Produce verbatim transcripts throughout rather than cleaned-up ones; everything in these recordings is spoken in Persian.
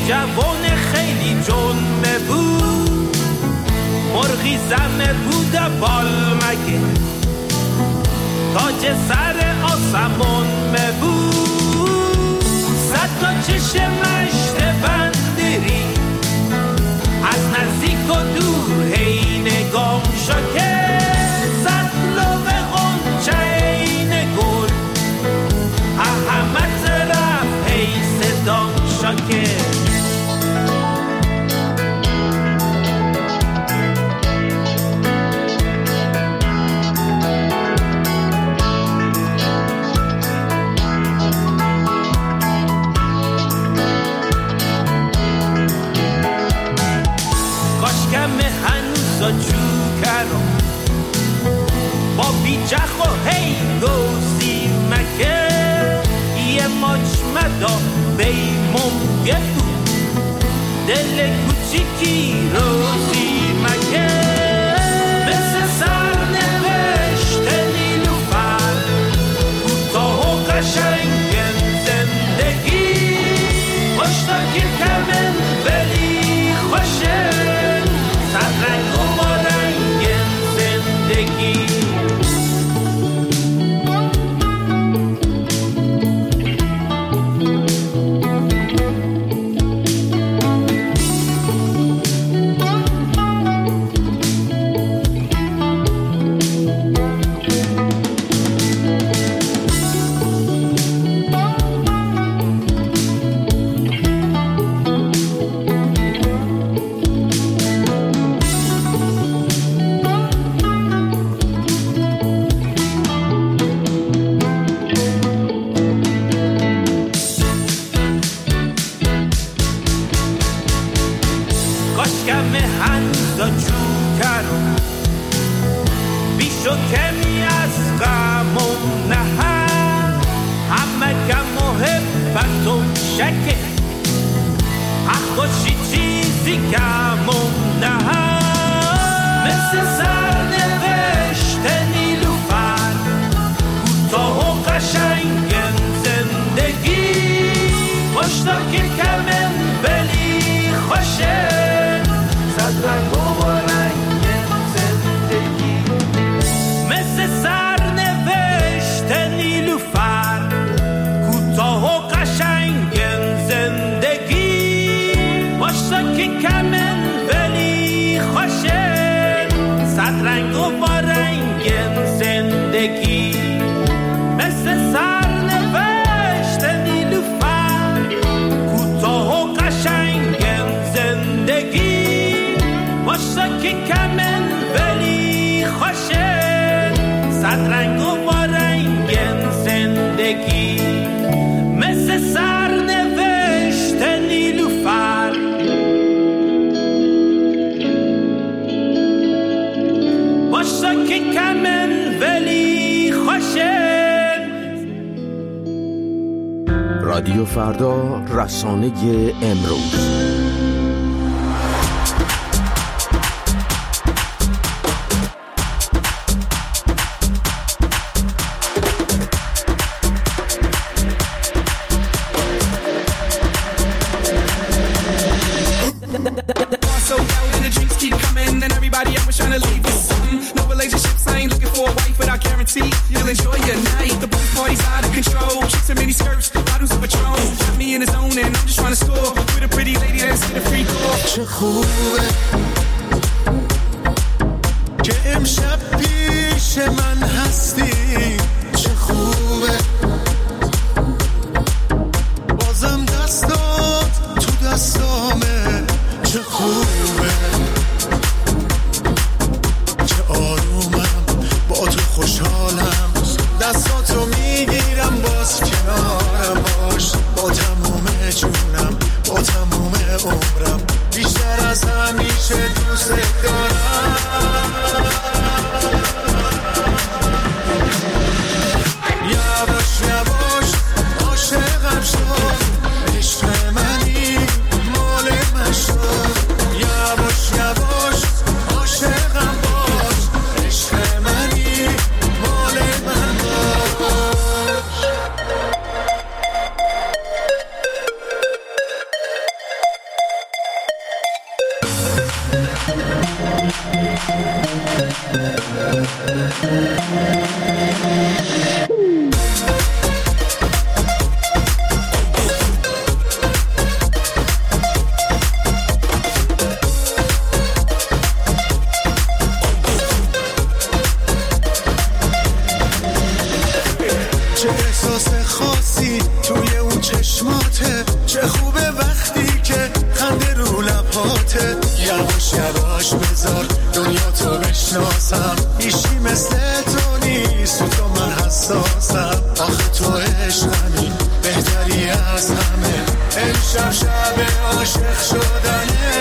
جوان خیلی جنبه بود، مرغی زمه بود بالمگه، تاج سر آسمون بود، صد تا چشم مشت بندری از نزدیک و دور هی نگام شاکه، صد لب غنچه این گل همه طرف هی صدام شاکه. با بیجخ و هی گوزی مکه، یه مجمدا بیمون یه بود دل کوچیکی روزی مکه، مثل سر نوشت نیلوفر کوتاه و قشنگن زندگی، مشتاقی کمن ولی خوشه، صد رنگ و با رنگن زندگی. رادیو فردا، رسانه امروز. چه خوبه که امشب پیش من هستی، چه خوبه بازم دستات تو دستامه، چه خوبه چه آرومم با تو خوشحالم، دستاتو میگیرم باز کنارم باش، با تموم جونم با تموم عمرم، بیشتر از همیشه دوست دارم. یواش یواش عاشقم شد، عشق منی مال من شد، یواش یواش عاشقم باش، عشق منی مال من باش. چه احساس خاصی توی اون چشماته، چه خوبه وقتی که خنده رو لباته. یواش یواش بذار دنیا تو بشناسم، ایشی مثل تو نیست، تو تو من حساسم. آخه تو عشقمی بهتری از همه، امشب شب عاشق شدنه.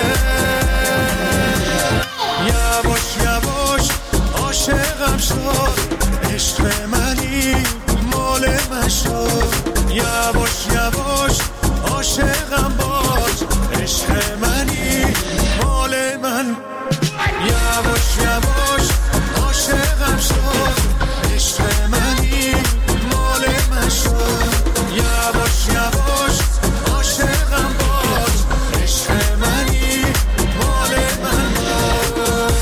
یواش یواش عاشقم شد، عشق منی مال من شد. یواش یواش عاشقم باش، عشق منی مال من. یواش یواش عاشقم شد، عشق منی مال من شد. یواش یواش عاشقم باش، عشق منی مال من باش.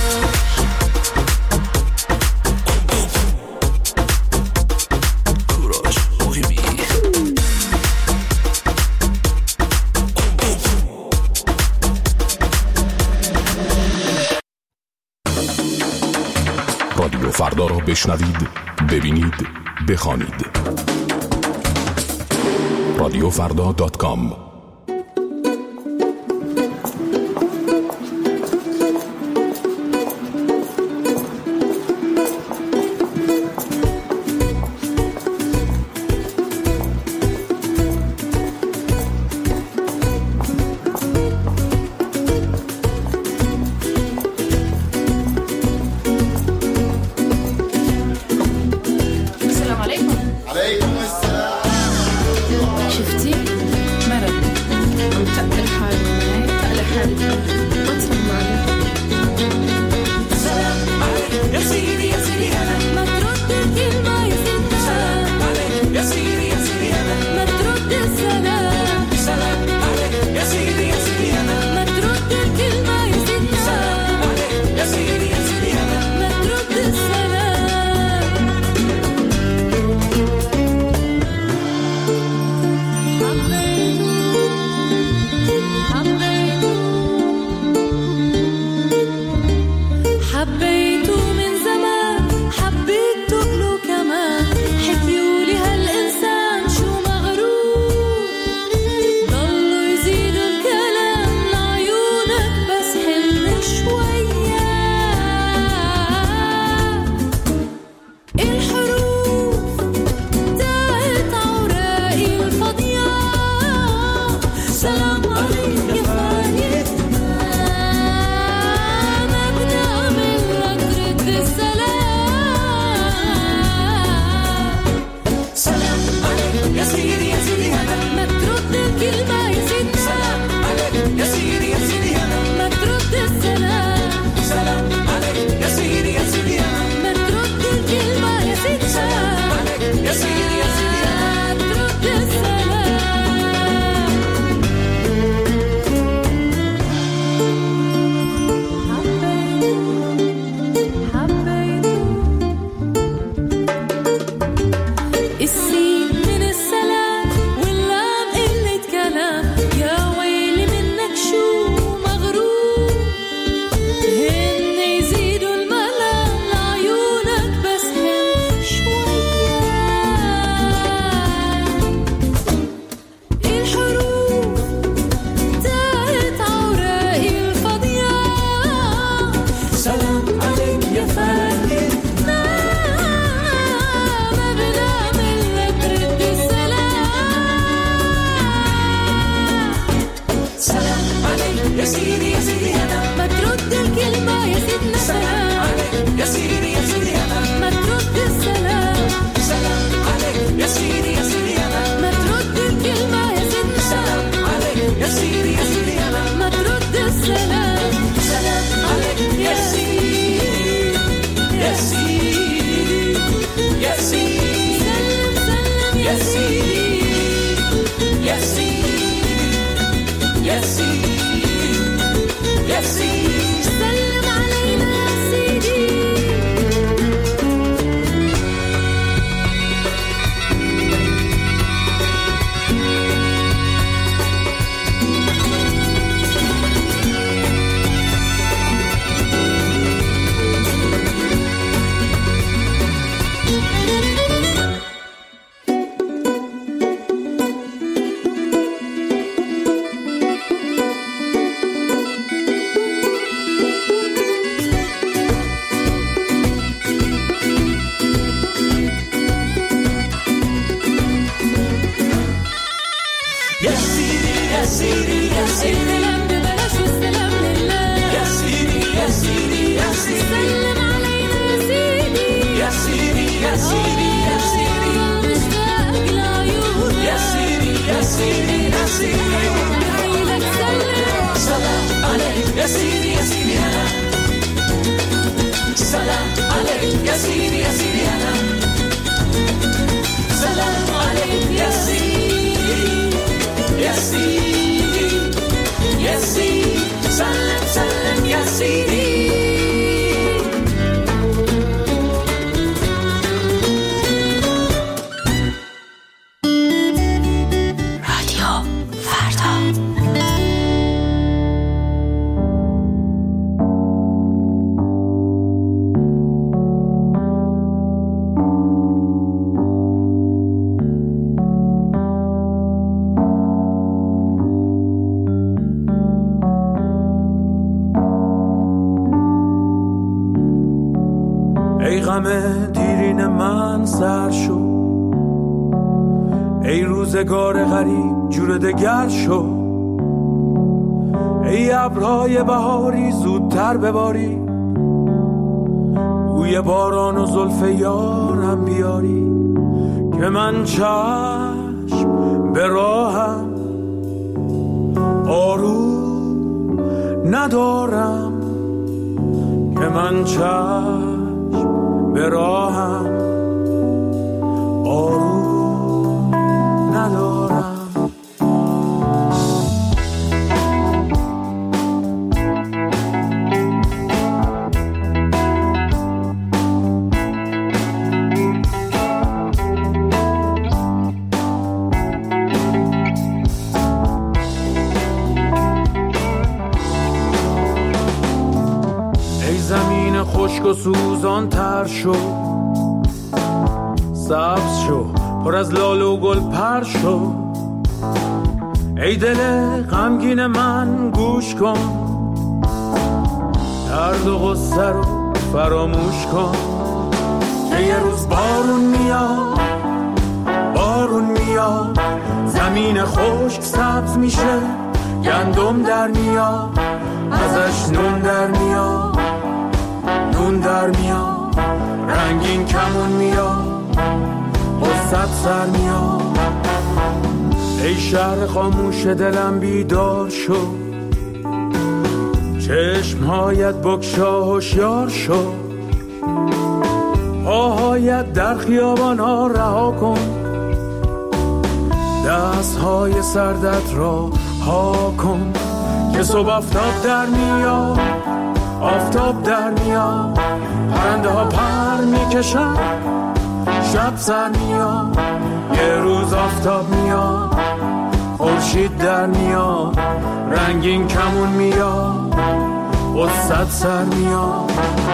رادیو فردا را بشنوید، ببینید، بخوانید. رادیو فردا دات کام. شفتي مرض غم دیرین من سر شو، ای روزگار غریب جور دگر شو، ای ابرهای بهاری زودتر بباری، بوی باران و زلف یارم بیاری، که من چشم به راهم آروم ندارم، که من چشم به راهم آروم ندارم. ای زمین خشک و سوزان تر شو، سبز شو پر از لاله و گل پر شو، ای دل غمگین من گوش کن، درد و غصه رو فراموش کن، که یه روز بارون میاد، بارون میاد، زمین خشک سبز میشه، گندم در میاد، ازش نون در میاد، نون در میاد، رنگین کمون میاد، قصت سر میاد. ای شهر خاموش دلم بیدار شو، چشمهایت بگشا هوشیار شو، پاهایت در خیابان ها رها کن، دستهای سردت را ها کن، که صبح آفتاب در میاد، آفتاب در میاد، پرنده ها پر میکشن، شب سر میاد، یه روز آفتاب میاد، خورشید در میاد، رنگین کمون میاد، قصت سر میاد.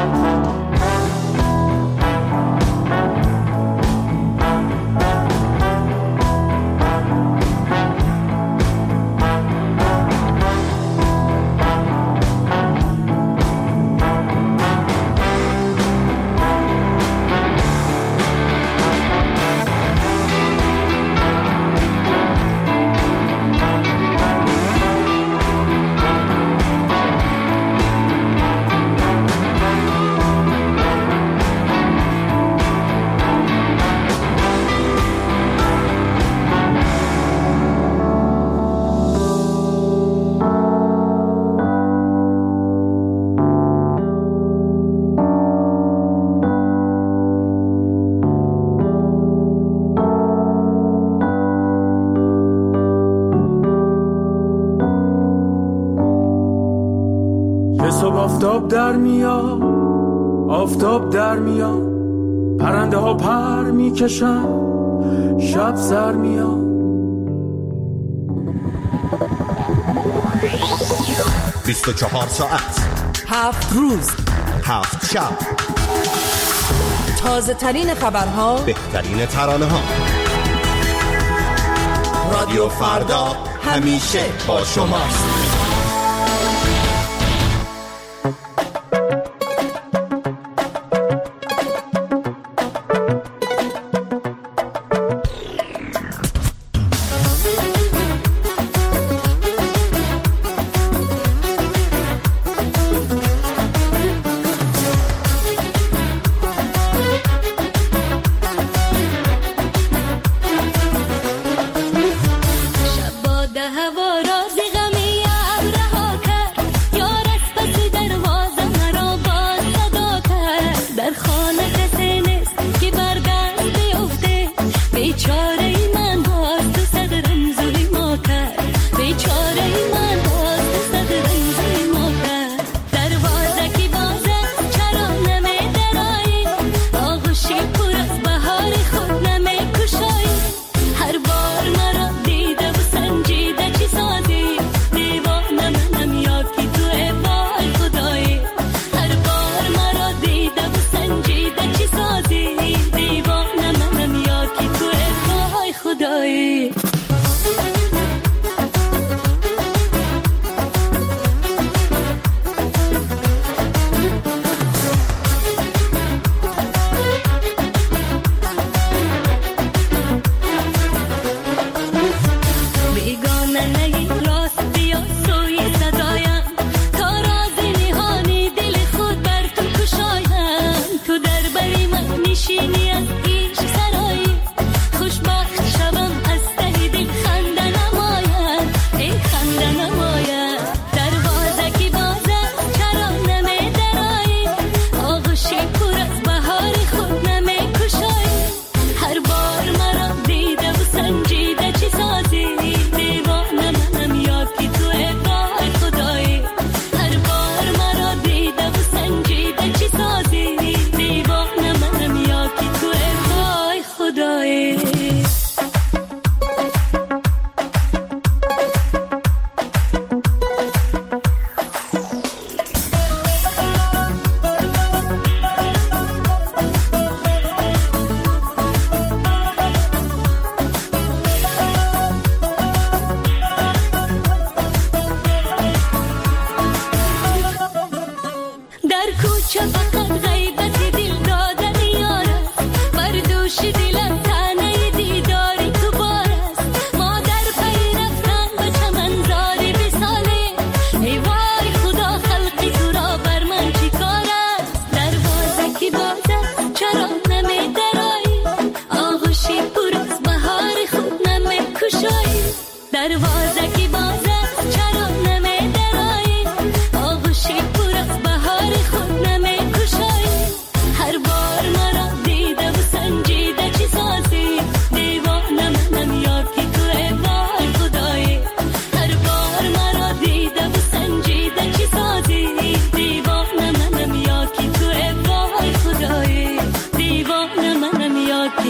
آفتاب در میاد، آفتاب در میاد، پرنده ها پر میکشن، شب سر میاد. بیست و چهار ساعت، هفت روز، هفت شب، تازه ترین خبرها، بهترین ترانه ها. رادیو فردا همیشه با شماست.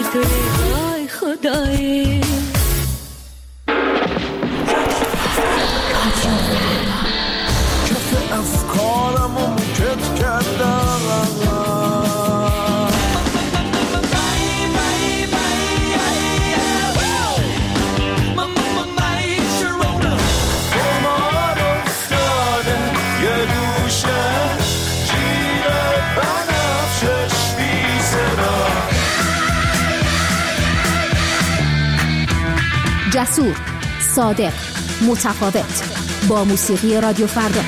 توی آی خدایی کف افکارم و موکت کردم جسور، صادق، متفاوت، با موسیقی رادیو فردا.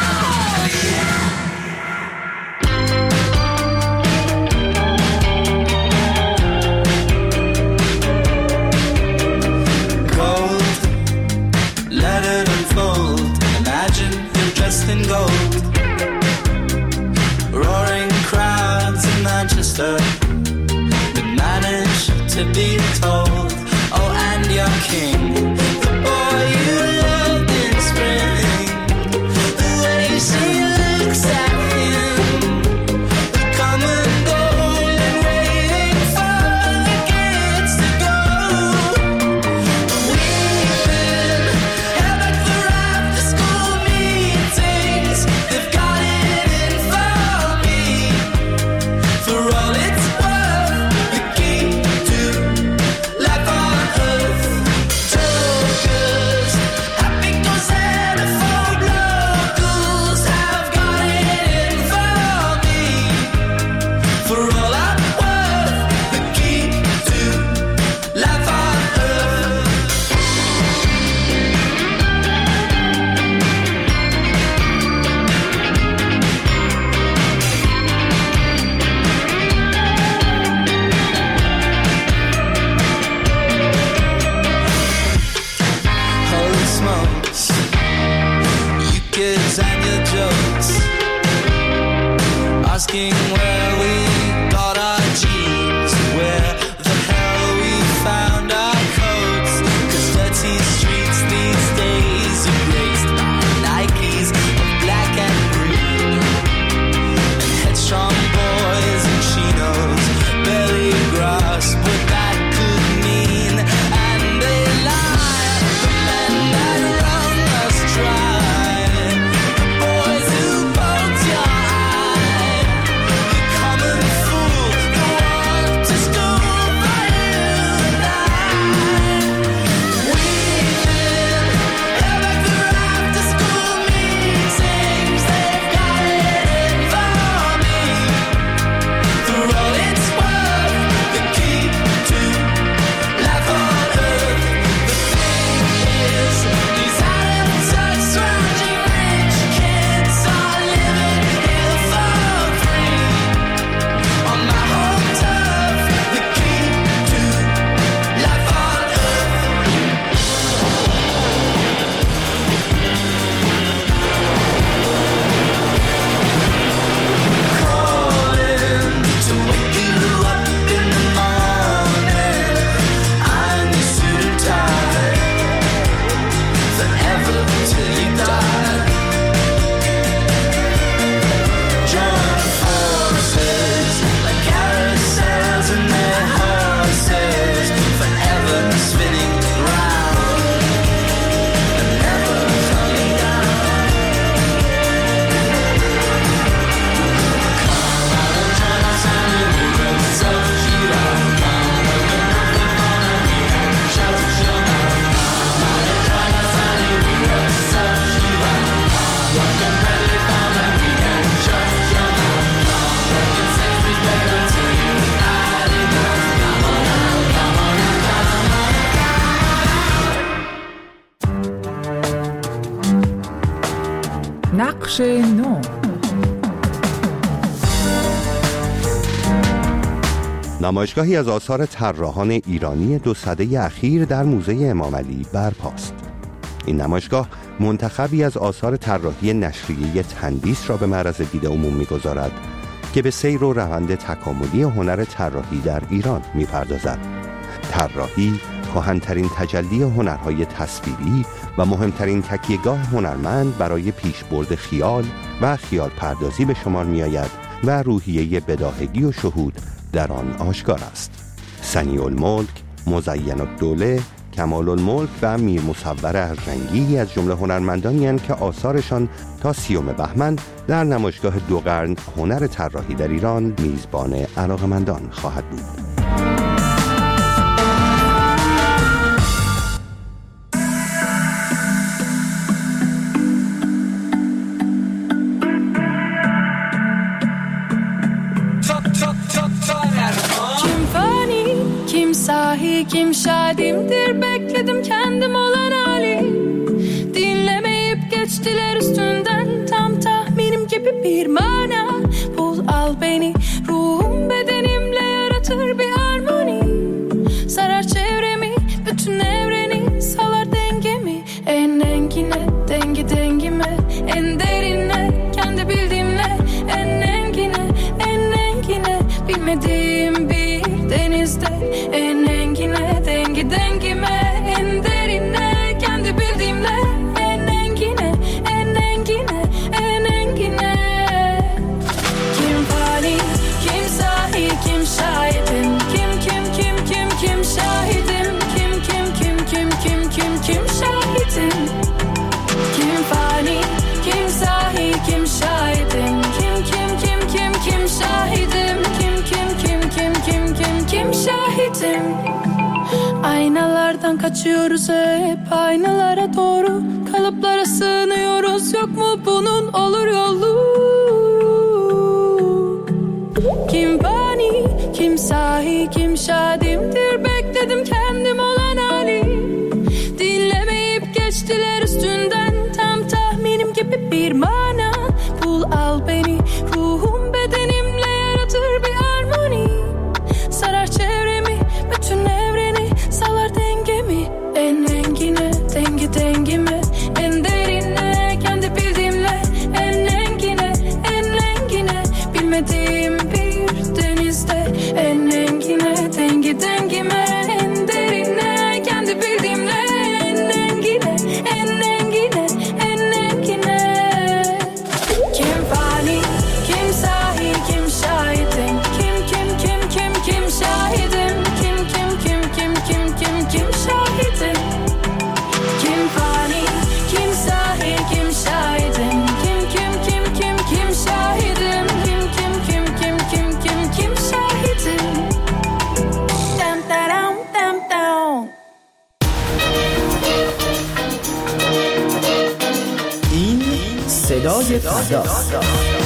نقش نو. نمایشگاهی از آثار طراحان ایرانی دو سده اخیر در موزه امامعلی برپاست. این نمایشگاه منتخبی از آثار طراحی نشریه تندیس را به معرض دید عموم می‌گذارد که به سیر و روند تکاملی هنر طراحی در ایران می‌پردازد. طراحی کهن‌ترین تجلی هنرهای تصویری و مهمترین تکیه‌گاه هنرمند برای پیشبرد خیال و خیال پردازی به شمار می‌آید و روحیه بداهگی و شهود در آن آشکار است. سنی الملک، مزین الدوله، کمال الملک و میر مصور ارجنگی از جمله هنرمندانی هستند که آثارشان تا سیوم بهمن در نمایشگاه دو قرن هنر طراحی در ایران میزبان علاقه‌مندان خواهد بود. Kim şadimdir bekledim kendim olan hali. Dinlemeyip geçtiler üstünden tam tahminim gibi bir mana. Bul al beni ruhum bedenimle yaratır bir harmoni. Sarar çevremi bütün evreni salar dengemi. En engine dengi dengime en derine kendi bildiğimle. En engine en engine bilmediğim bir denizde. En engine dengi dengime en derine kendi bildiğimle. En engine en engine en engine. Kim fani kim sahi kim şahidim. Kim kim kim kim kim şahidim. Kim kim kim kim kim kim kim şahidim. Kim fani kim sahi kim şahidim. Kim kim kim kim kim şahidim. Kim kim kim kim kim kim kim şahidim. Aynalardan kaçıyoruz hep aynalara doğru. Kalıplara sığınıyoruz yok mu bunun olur yolu. Kim fani kim sahi kim şadimdir bekledim kendim olan hali. Dinlemeyip geçtiler üstünden tam tahminim gibi bir mana. Bul al beni ruhum bedenimle yaratır bir harmoni. Sarar çevremi bütün evreni salar dengemi. En engine dengi dengime en derine kendi bildiğimle. En engine en engine bilmediğim bir denizde. En engine dengi dengime en derine kendi bildiğimle. En engine en engine en engine. Kim fani kim sahi kim şahidim. Kim kim kim kim kim şahidim. Kim kim kim kim kim kim kim şahidim. Kim fani kim sahi kim şahidim. Kim kim kim kim kim şahidim. Kim kim kim kim kim kim kim şahidim. Dam dam dam dam. این صدای فرداست.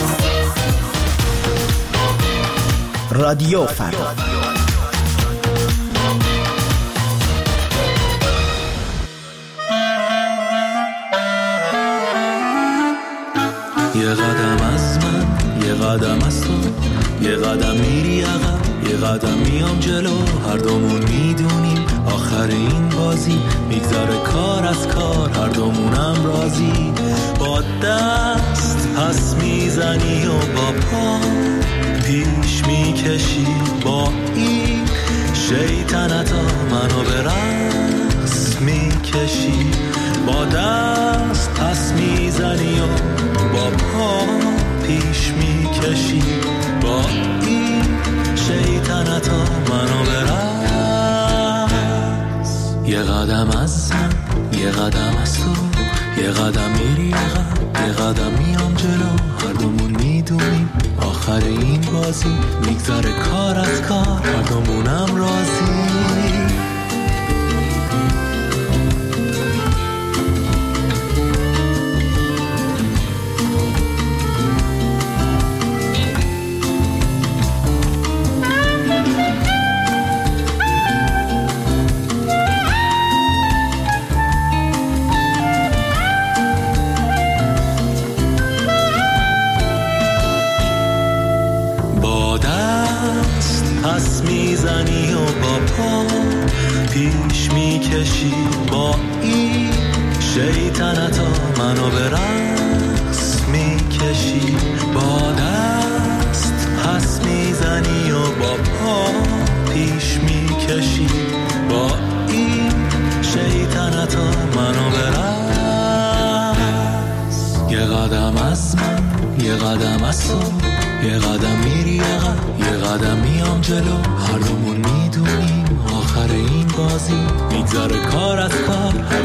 رادیو فردا. یه قدم از من یه قدم از تو. یه قدم میری عقب یه قدم میام جلو. هر دومون میدونیم آخر این بازی میگذره کار از کار. هر دومونم راضی. با دست پس میزنی و با پا پیش میکشی. با این شیطنتا منو به رقص میکشی. با دست پس میزنی و با پا پیش میکشی. با این شیطنتا منو به رقص. یه قدم از من یه قدم از تو. یه قدم میری عقب یه قدم میام جلو. هر دومون میدونیم آخر این بازی میگذره کار از کار. هر دومونم راضی. پس میزنی و با پا پیش میکشی. با این شیطنتا منو به رقص میکشی. با دست پس میزنی و با پا پیش میکشی. با این شیطنتا منو به رقص. یه قدم از من یه قدم از تو. یه قدم میری عقب یه قدم میام جلو. هر دومون میدونیم بازی، میگذره کار از کار،